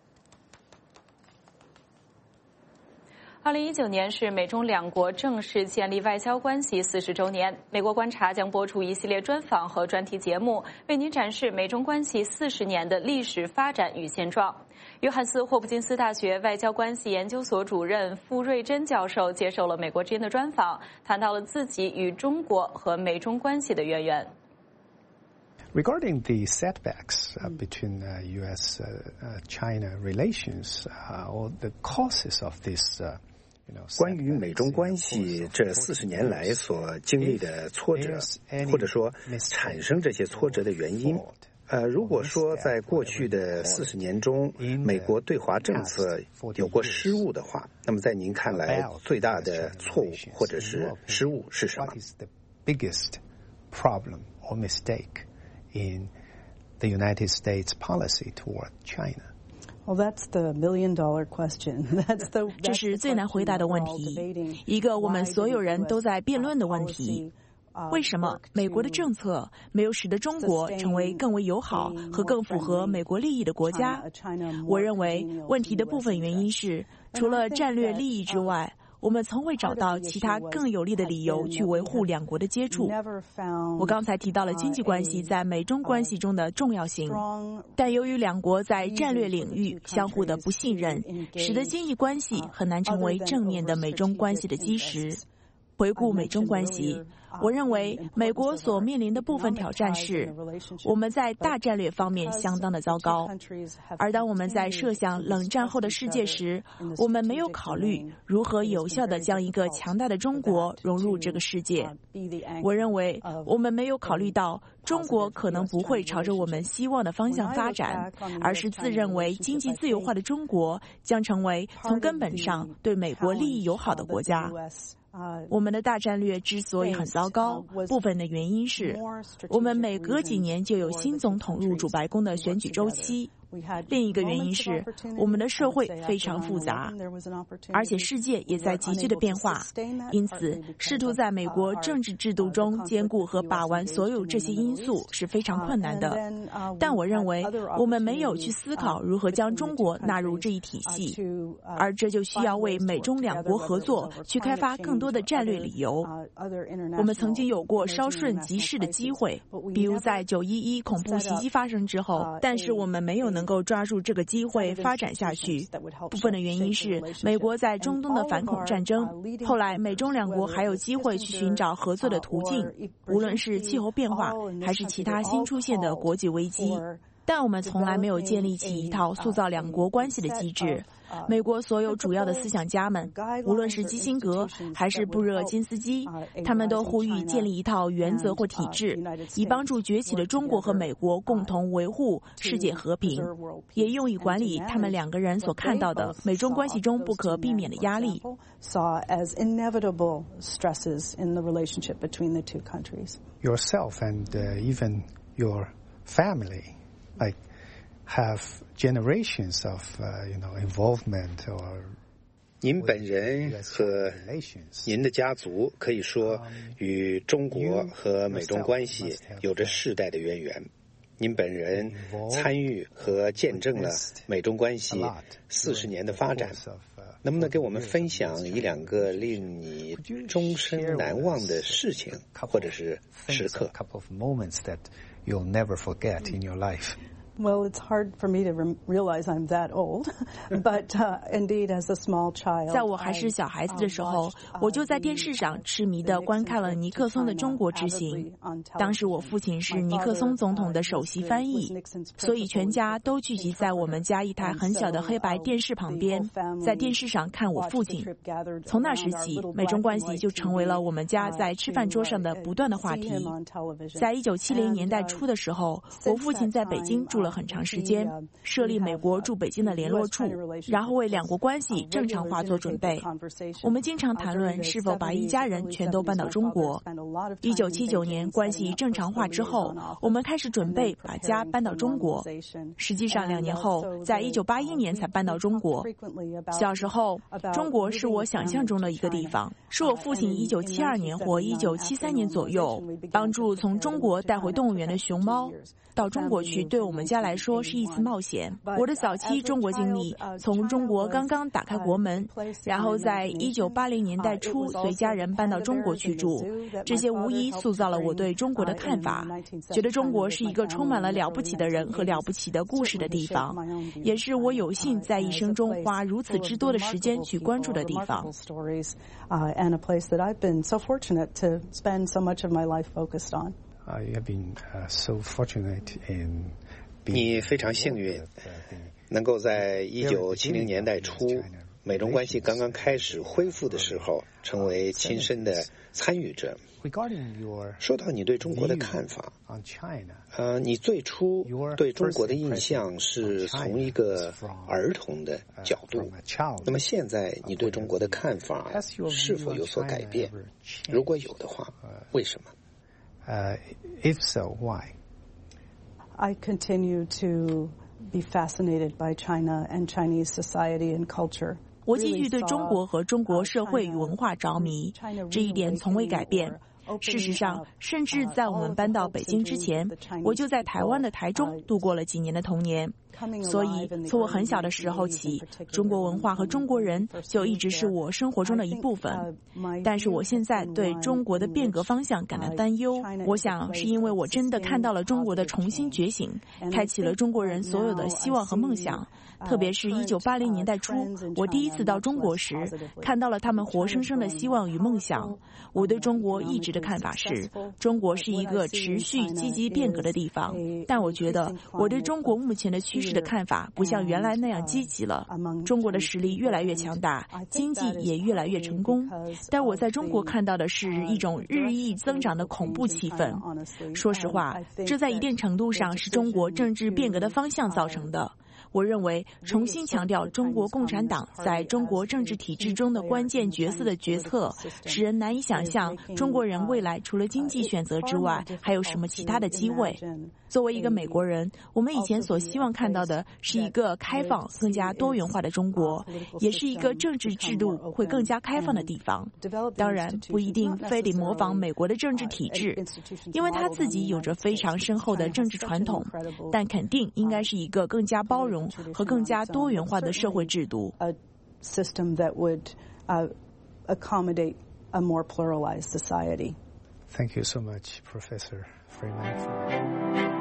二零一九年是美中两国正式建立外交关系四十周年。美国观察将播出一系列专访和专题节目，为您展示美中关系四十年的历史发展与现状。约翰斯霍普金斯大学外交关系研究所主任傅瑞珍教授接受了美国之音的专访，谈到了自己与中国和美中关系的渊源。 Regarding the setbacks uh, between uh, U S uh, uh, China relations uh, or the causes of this uh, 关于美中关系这四十年来所经历的挫折，或者说产生这些挫折的原因，呃，如果说在过去的四十年中，美国对华政策有过失误的话，那么在您看来，最大的错误或者是失误是什么 ？What is the biggest problem or mistake in the United States policy toward China?Well, that's the million dollar question. That's the 这是最难回答的问题，一个我们所有人都在辩论的问题。为什么美国的政策没有使得中国成为更为友好和更符合美国利益的国家？我认为问题的部分原因是，除了战略利益之外，我们从未找到其他更有利的理由去维护两国的接触。我刚才提到了经济关系在美中关系中的重要性，但由于两国在战略领域相互的不信任，使得经济关系很难成为正面的美中关系的基石。回顾美中关系，我认为美国所面临的部分挑战是，我们在大战略方面相当的糟糕，而当我们在设想冷战后的世界时，我们没有考虑如何有效地将一个强大的中国融入这个世界。我认为我们没有考虑到中国可能不会朝着我们希望的方向发展，而是自认为经济自由化的中国将成为从根本上对美国利益友好的国家。我们的大战略之所以很糟糕，部分的原因是我们每隔几年就有新总统入主白宫的选举周期。另一个原因是我们的社会非常复杂，而且世界也在急剧的变化，因此试图在美国政治制度中兼顾和把玩所有这些因素是非常困难的。但我认为我们没有去思考如何将中国纳入这一体系，而这就需要为美中两国合作去开发更多的战略理由。我们曾经有过稍瞬即逝的机会，比如在九一一恐怖袭击发生之后，但是我们没有能够抓住这个机会发展下去。部分的原因是美国在中东的反恐战争，后来美中两国还有机会去寻找合作的途径，无论是气候变化还是其他新出现的国际危机。但我们从来没有建立起一套塑造两国关系的机制。美国所有主要的思想家们，无论是基辛格还是布热津斯基，他们都呼吁建立一套原则或体制，以帮助崛起的中国和美国共同维护世界和平，也用以管理他们两个人所看到的美中关系中不可避免的压力。 Yourself and uh, even your family, like, have generations of, uh, you know, involvement or 您本人和您的家族可以说与中国和美中关系有着世代的渊源。您本人参与和见证了美中关系四十年的发展，能不能给我们分享一两个令你终身难忘的事情或者是时刻？ You'll never forget in your life. Well, it's hard for me to realize I'm that old, but uh, indeed, as a small child, 在我还是小孩子的时候，我就在电视上痴迷地观看了尼克松的中国之行。当时我父亲是尼克松总统的首席翻译，所以全家都聚集在我们家一台很小的黑白电视旁边，在电视上看我父亲。从那时起，美中关系就成为了我们家在吃饭桌上的不断的话题。在一九七零年代初的时候，我父亲在北京住了很长时间，设立美国驻北京的联络处，然后为两国关系正常化做准备。我们经常谈论是否把一家人全都搬到中国。一九七九年关系正常化之后，我们开始准备把家搬到中国。实际上两年后，在一九八一年才搬到中国。小时候，中国是我想象中的一个地方，是我父亲一九七二年或一九七三年左右帮助从中国带回动物园的熊猫。到中国去对我们家来说是一次冒险。我的早期中国经历，从中国刚刚打开国门，然后在一九八零年代初随家人搬到中国去住，这些无疑塑造了我对中国的看法，觉得中国是一个充满了了不起的人和了不起的故事的地方，也是我有幸在一生中花如此之多的时间去关注的地方。 Uh, you have been uh, so fortunate in being 你非常幸运，能够在一九七零年代初，美中关系刚刚开始恢复的时候，成为亲身的参与者。说到你对中国的看法，呃，你最初对中国的印象是从一个儿童的角度，那么现在你对中国的看法是否有所改变？如果有的话，为什么 ？Uh, if so, why? I continue to be fascinated by China and Chinese society and culture. 我继续对中国和中国社会与文化着迷，这一点从未改变。事实上，甚至在我们搬到北京之前，我就在台湾的台中度过了几年的童年。所以，从我很小的时候起，中国文化和中国人就一直是我生活中的一部分。但是我现在对中国的变革方向感到担忧。我想是因为我真的看到了中国的重新觉醒，开启了中国人所有的希望和梦想。特别是一九八零年代初，我第一次到中国时，看到了他们活生生的希望与梦想。我对中国一直的看法是，中国是一个持续积极变革的地方。但我觉得，我对中国目前的趋势的看法不像原来那样积极了。中国的实力越来越强大，经济也越来越成功。但我在中国看到的是一种日益增长的恐怖气氛。说实话，这在一定程度上是中国政治变革的方向造成的。我认为重新强调中国共产党在中国政治体制中的关键角色的决策，使人难以想象中国人未来除了经济选择之外还有什么其他的机会。作为一个美国人，我们以前所希望看到的是一个开放、更加多元化的中国，也是一个政治制度会更加开放的地方。当然，不一定非得模仿美国的政治体制，因为它自己有着非常深厚的政治传统，但肯定应该是一个更加包容和更加多元化的社会制度。 A system that would uh, accommodate a more pluralized society. Thank you so much, Professor Freeman.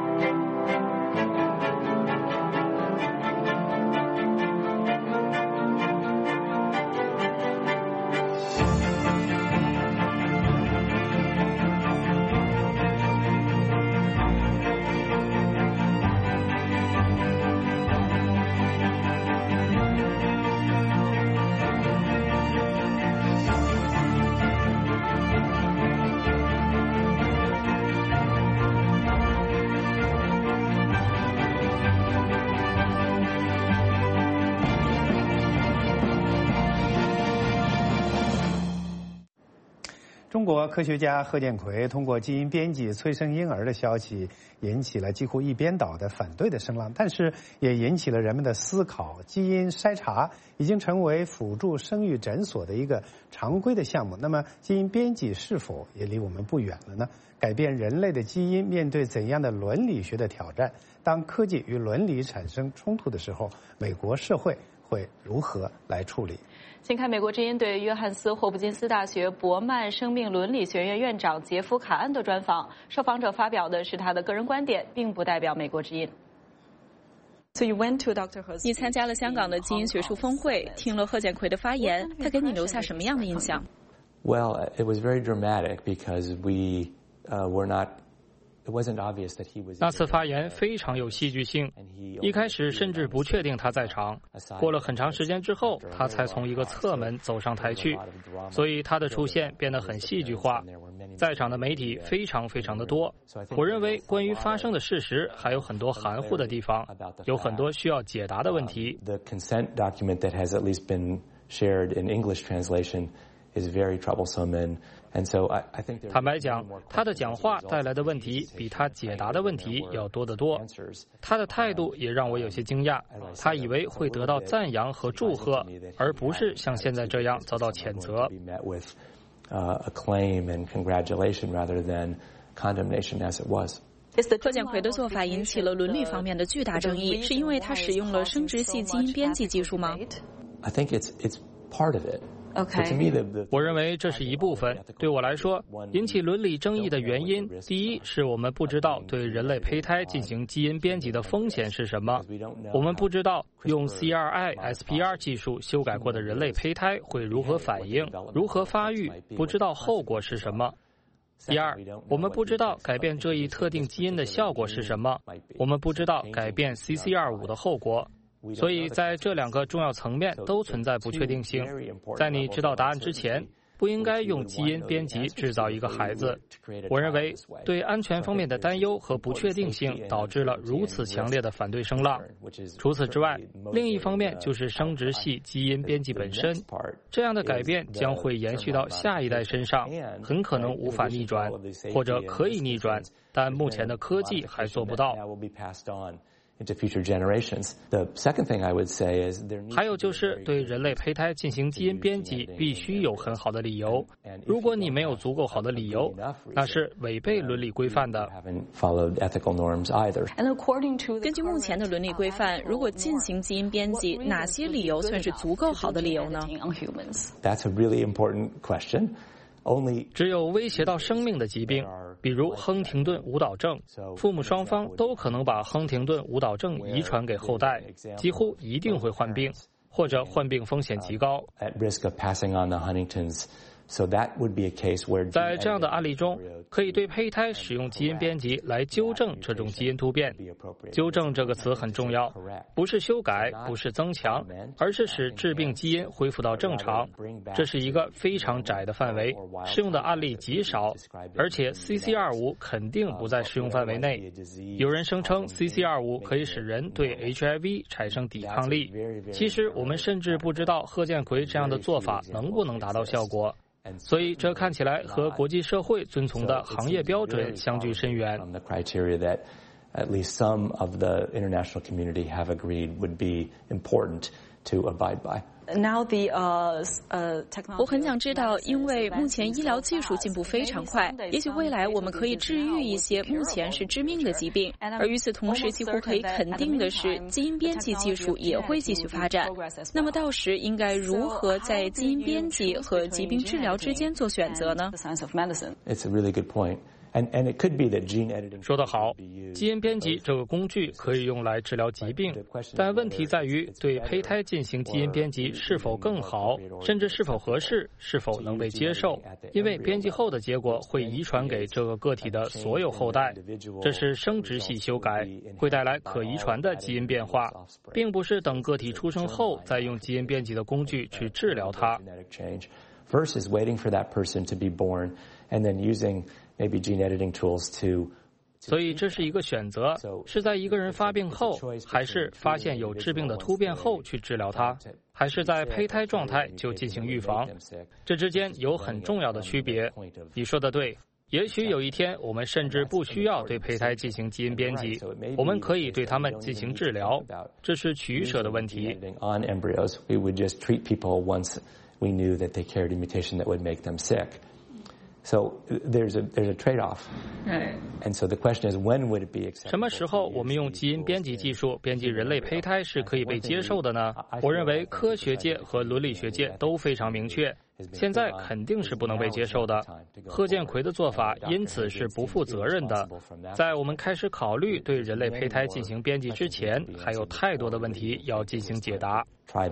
uh, 中国科学家贺建奎通过基因编辑催生婴儿的消息，引起了几乎一边倒的反对的声浪，但是也引起了人们的思考。基因筛查已经成为辅助生育诊所的一个常规的项目，那么基因编辑是否也离我们不远了呢？改变人类的基因面对怎样的伦理学的挑战？当科技与伦理产生冲突的时候，美国社会会如何来处理？ 先看美国之音对约翰斯霍普金斯大学伯曼生命伦理学院院长杰夫·卡恩的专访，受访者发表的是他的个人观点，并不代表美国之音。 你参加了香港的基因学术峰会，听了贺建奎的发言，他给你留下什么样的印象？ Well, it was very dramatic because we uh, were not. It wasn't obvious that he was. 那次发言非常有戏剧性，一开始甚至不确定他在场，过了很长时间之后，他才从一个侧门走上台去，所以他的出现变得很戏剧化。在场的媒体非常非常的多，我认为关于发生的事实还有很多含糊的地方，有很多需要解答的问题。 The consent document that has at least been shared in English translation is very troublesome and and so I I think. 坦白讲，他的讲话带来的问题比他解答的问题要多得多。他的态度也让我有些惊讶，他以为会得到赞扬和祝贺，而不是像现在这样遭到谴责。 Uh, acclaim and congratulation rather than condemnation as it was. 贺建奎的做法引起了伦理方面的巨大争议，是因为他使用了生殖系基因编辑技术吗？ I think it's it's part of it. Okay. 我认为这是一部分。对我来说，引起伦理争议的原因，第一是我们不知道对人类胚胎进行基因编辑的风险是什么，我们不知道用 C R I S P R 技术修改过的人类胚胎会如何反应、如何发育，不知道后果是什么。第二，我们不知道改变这一特定基因的效果是什么，我们不知道改变 C C R 五的后果。 所以在这两个重要层面都存在不确定性。在你知道答案之前，不应该用基因编辑制造一个孩子。我认为对安全方面的担忧和不确定性导致了如此强烈的反对声浪。除此之外，另一方面就是生殖系基因编辑本身，这样的改变将会延续到下一代身上，很可能无法逆转，或者可以逆转，但目前的科技还做不到。 into future generations. The second thing I would say is there. 还有就是对人类胚胎进行基因编辑必须有很好的理由。如果你没有足够好的理由，那是违背伦理规范的。 Followed ethical norms either. 根据目前的伦理规范，如果进行基因编辑，哪些理由算是足够好的理由呢？ That's a really important question. Only 只有威胁到生命的疾病，比如亨廷顿舞蹈症，父母双方都可能把亨廷顿舞蹈症遗传给后代，几乎一定会患病，或者患病风险极高。 At risk of passing on the Huntington's. So that would be a case where. 在这样的案例中，可以对胚胎使用基因编辑来纠正这种基因突变。纠正这个词很重要，不是修改，不是增强，而是使致病基因恢复到正常。这是一个非常窄的范围，适用的案例极少，而且 C C R 五 肯定不在适用范围内。有人声称 C C R 五 可以使人对 H I V 产生抵抗力，其实我们甚至不知道贺建奎这样的做法能不能达到效果。 所以，这看起来和国际社会遵从的行业标准相距甚远。 The criteria that at least some of the international community have agreed would be important to abide by. Now the uh uh technology. 我很想知道，因为目前医疗技术进步非常快，也许未来我们可以治愈一些目前是致命的疾病，而与此同时，几乎可以肯定的是，基因编辑技术也会继续发展。那么到时应该如何在基因编辑和疾病治疗之间做选择呢？ It's a really good point. And, and it could be that gene editing. 说得好，基因编辑这个工具可以用来治疗疾病，但问题在于对胚胎进行基因编辑是否更好，甚至是否合适，是否能被接受？因为编辑后的结果会遗传给这个个体的所有后代，这是生殖系修改，会带来可遗传的基因变化，并不是等个体出生后再用基因编辑的工具去治疗它。 Versus waiting for that person to be born and then using maybe gene editing tools to. 所以这是一个选择，是在一个人发病后，还是发现有致病的突变后去治疗它，还是在胚胎状态就进行预防？这之间有很重要的区别。你说的对，也许有一天我们甚至不需要对胚胎进行基因编辑，我们可以对它们进行治疗，这是取舍的问题。 On embryos, we would just treat people once we knew that they carried a mutation that would make them sick. So there's a there's a trade-off. And so the question is, when would it be acceptable? 什么时候我们用基因编辑技术编辑人类胚胎是可以被接受的呢？我认为科学界和伦理学界都非常明确， 现在肯定是不能被接受的。贺建奎的做法因此是不负责任的。在我们开始考虑对人类胚胎进行编辑之前，还有太多的问题要进行解答。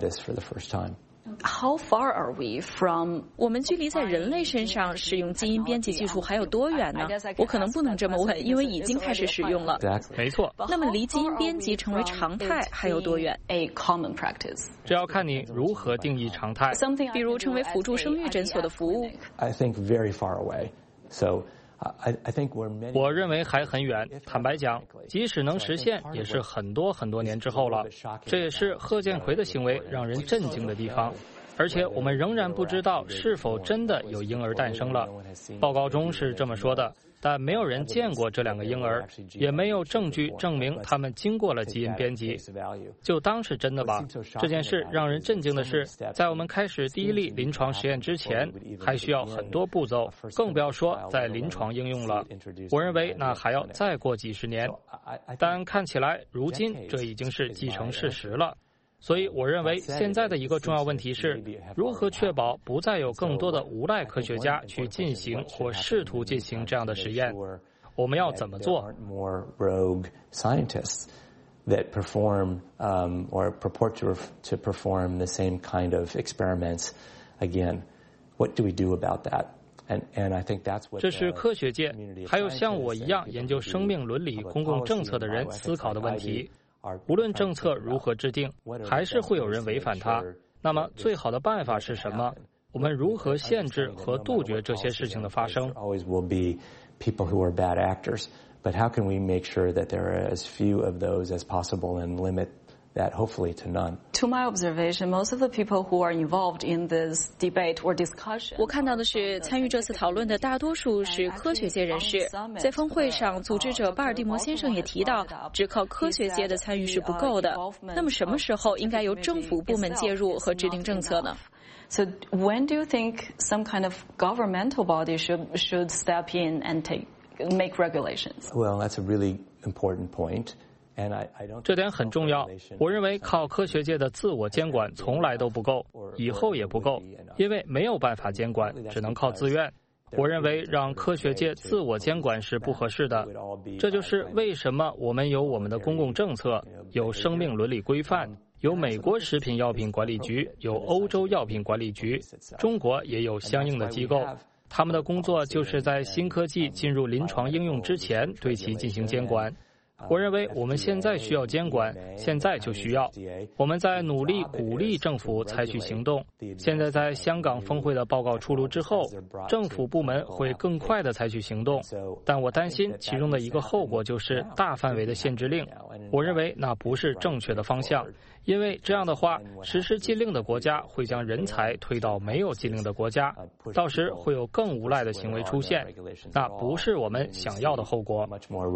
How far are we from？ 我们距离在人类身上使用基因编辑技术还有多远呢？我可能不能这么问，因为已经开始使用了。 没错。 那么离基因编辑成为常态还有多远 ？A common practice。 这要看你如何定义常态。 比如成为辅助生育诊所的服务。 I think very far away. So. I, I think we're many... 我认为还很远。坦白讲，即使能实现，也是很多很多年之后了。这也是贺建奎的行为让人震惊的地方。而且我们仍然不知道是否真的有婴儿诞生了。报告中是这么说的，但没有人见过这两个婴儿，也没有证据证明他们经过了基因编辑。就当是真的吧。这件事让人震惊的是，在我们开始第一例临床实验之前，还需要很多步骤，更不要说在临床应用了。我认为那还要再过几十年，但看起来如今这已经是既成事实了。所以我认为现在的一个重要问题是，如何确保不再有更多的无赖科学家去进行或试图进行这样的实验。我们要怎么做？ that perform um, or purport to, to perform the same kind of experiments again. What do we do about that? And, and I think that's what 这是科学界还有像我一样研究生命伦理公共政策的人思考的问题。无论政策如何制定，还是会有人违反它。那么最好的办法是什么？我们如何限制和杜绝这些事情的发生？ Always will be people who are bad actors, but how can we make sure that there are as few of those as possible and limit that hopefully to none? To my observation, most of the people who are involved in this debate or discussion. 我看到的是，参与这次讨论的大多数是科学界人士。在峰会上，组织者巴尔的摩先生也提到，只靠科学界的参与是不够的。那么什么时候应该由政府部门介入和制定政策呢？ So when do you think some kind of governmental body should should step in and take make regulations? Well, that's a really important point. 这点很重要。我认为靠科学界的自我监管从来都不够，以后也不够，因为没有办法监管，只能靠自愿。我认为让科学界自我监管是不合适的。这就是为什么我们有我们的公共政策，有生命伦理规范，有美国食品药品管理局，有欧洲药品管理局，中国也有相应的机构。他们的工作就是在新科技进入临床应用之前对其进行监管。我认为我们现在需要监管，现在就需要。我们在努力鼓励政府采取行动。现在在香港峰会的报告出炉之后，政府部门会更快地采取行动。但我担心其中的一个后果就是大范围的限制令。我认为那不是正确的方向，因为这样的话，实施禁令的国家会将人才推到没有禁令的国家，到时会有更无赖的行为出现，那不是我们想要的后果。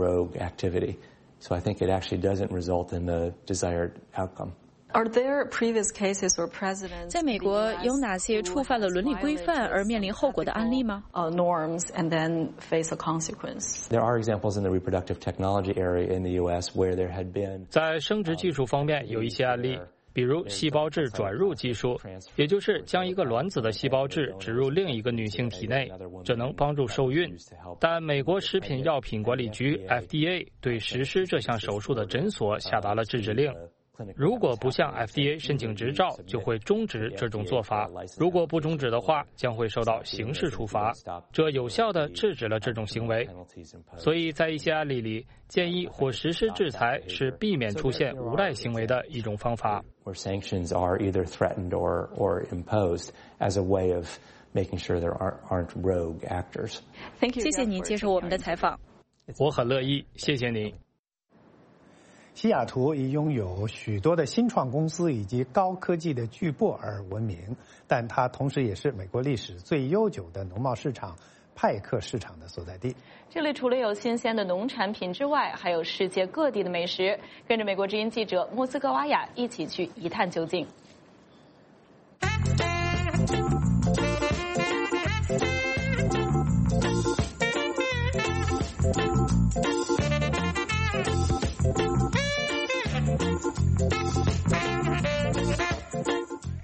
So I think it actually doesn't result in the desired outcome. Are there previous cases or precedents? 在美国有哪些触犯了伦理规范而面临后果的案例吗？ Uh, norms and then face a consequence. There are examples in the reproductive technology area in the U S where there had been. 在生殖技术方面有一些案例。比如细胞质转入技术，也就是将一个卵子的细胞质植入另一个女性体内，这能帮助受孕。但美国食品药品管理局 F D A 对实施这项手术的诊所下达了制止令。如果不向 F D A 申请执照，就会终止这种做法；如果不终止的话，将会受到刑事处罚。这有效地制止了这种行为。所以在一些案例里，建议或实施制裁是避免出现无赖行为的一种方法。 Where sanctions are either threatened or or imposed as a way of making sure there aren't aren't rogue actors. 谢谢你接受我们的采访。 我很乐意，谢谢你。 西雅图以拥有许多的新创公司以及高科技的巨擘而闻名，但它同时也是美国历史最悠久的农贸市场派克市场的所在地。 这里除了有新鲜的农产品之外，还有世界各地的美食。跟着美国之音记者莫斯科瓦雅一起去一探究竟。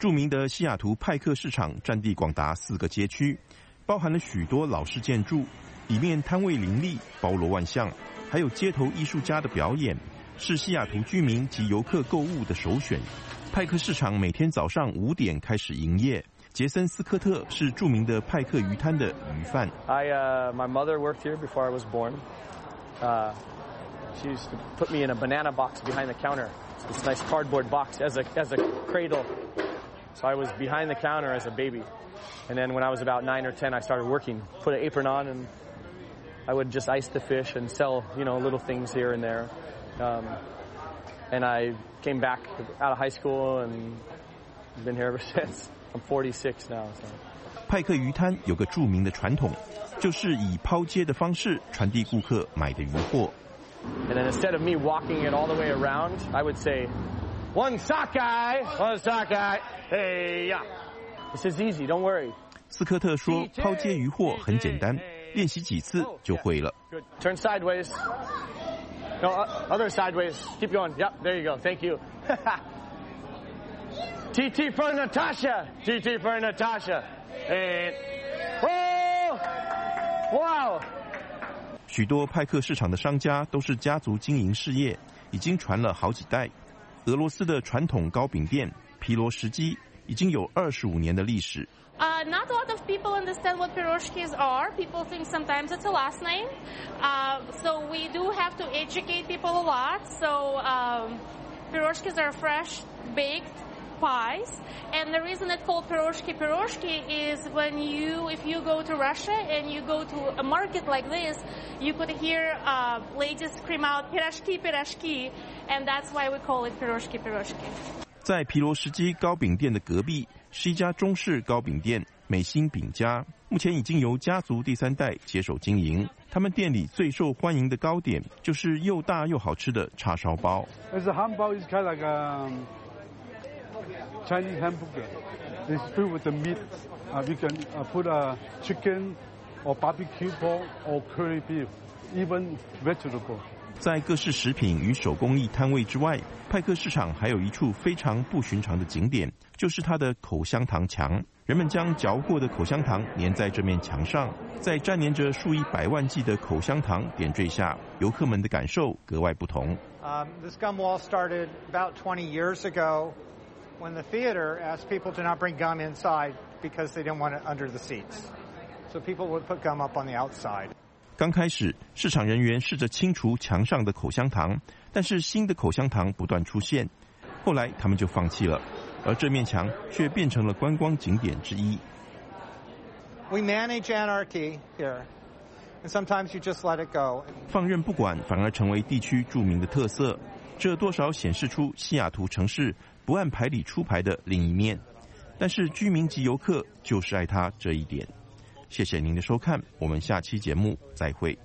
著名的西雅图派克市场占地广达四个街区，包含了许多老式建筑，里面摊位林立，包罗万象，还有街头艺术家的表演，是西雅图居民及游客购物的首选。派克市场每天早上五点开始营业。杰森·斯科特是著名的派克鱼摊的鱼贩。 I, uh, my mother worked here before I was born. Uh, she used to put me in a banana box behind the counter. This nice cardboard box as a as a cradle. So I was behind the counter as a baby. And then when I was about nine or ten, I started working. Put an apron on, and I would just ice the fish and sell, you know, little things here and there. Um, and I came back out of high school and been here ever since. I'm forty-six now. So. 派克鱼摊有个著名的传统，就是以抛接的方式传递顾客买的鱼货。 And then instead of me walking it all the way around, I would say, "One sockeye, one sockeye, hey ya." This is easy, don't worry. 斯科特说，抛接鱼货很简单，练习几次就会了。 Good. Turn sideways. No, other sideways. Keep going. Yep, there you go. Thank you. T T for Natasha. T T for Natasha. And oh, wow. 许多派克市场的商家都是家族经营事业，已经传了好几代。俄罗斯的传统糕饼店皮罗什基已经有二十五年的历史。 Uh, not a lot of people understand what piroshkis are. People think sometimes it's a last name. Uh, so we do have to educate people a lot. So um, piroshkis are fresh baked pies, and the reason it's called piroshki piroshki is when you, if you go to Russia and you go to a market like this, you could hear uh, ladies scream out pirashki pirashki, and that's why we call it piroshki piroshki. 在皮罗什基糕饼店的隔壁是一家中式糕饼店美心饼家，目前已经由家族第三代接手经营。他们店里最受欢迎的糕点就是又大又好吃的叉烧包。 It's a hamburger is kind of like a Chinese hamburger. It's filled with the meat. Uh, we can uh, put a chicken or barbecue pork or curry beef, even vegetable. 在各式食品与手工艺摊位之外，派克市场还有一处非常不寻常的景点，就是它的口香糖墙。人们将嚼过的口香糖粘在这面墙上，在沾粘着数以百万计的口香糖点缀下，游客们的感受格外不同。 Um, this gum wall started about twenty years ago when the theater asked people to not bring gum inside because they didn't want it under the seats. So people would put gum up on the outside. 刚开始，市场人员试着清除墙上的口香糖，但是新的口香糖不断出现。后来他们就放弃了，而这面墙却变成了观光景点之一。 We manage anarchy here, and sometimes you just let it go. 放任不管反而成为地区著名的特色，这多少显示出西雅图城市不按牌理出牌的另一面。但是居民及游客就是爱它这一点。谢谢您的收看，我们下期节目再会。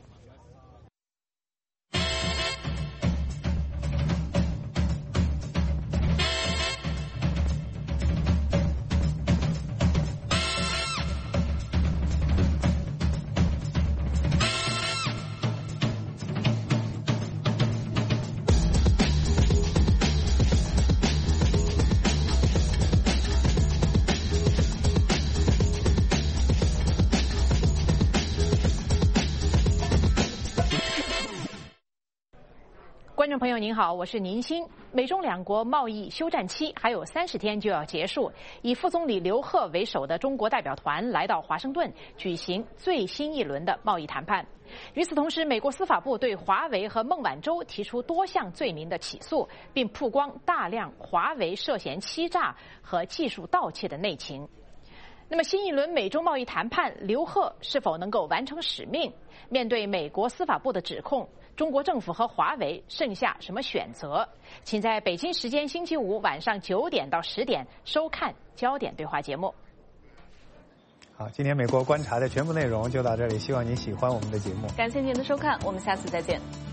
观众朋友您好，我是宁鑫。美中两国贸易休战期还有三十天就要结束，以副总理刘鹤为首的中国代表团来到华盛顿举行最新一轮的贸易谈判。与此同时，美国司法部对华为和孟晚舟提出多项罪名的起诉，并曝光大量华为涉嫌欺诈和技术盗窃的内情。那么新一轮美中贸易谈判，刘鹤是否能够完成使命？面对美国司法部的指控，中国政府和华为剩下什么选择？请在北京时间星期五晚上九点到十点收看焦点对话节目。 好，今天美国观察的全部内容就到这里，希望您喜欢我们的节目。 感谢您的收看，我们下次再见。